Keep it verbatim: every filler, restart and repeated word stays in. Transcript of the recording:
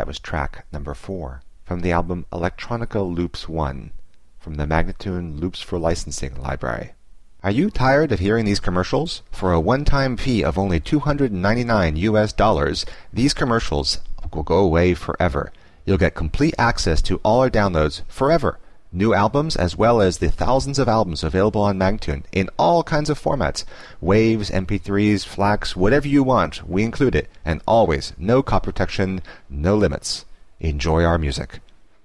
was track number four from the album Electronica Loops one from the Magnatune Loops for Licensing library. Are you tired of hearing these commercials? For a one-time fee of only two hundred ninety-nine U S dollars, these commercials will go away forever. You'll get complete access to all our downloads forever. New albums as well as the thousands of albums available on Magnatune in all kinds of formats. Waves, M P threes, FLACs, whatever you want, we include it. And always, no copy protection, no limits. Enjoy our music.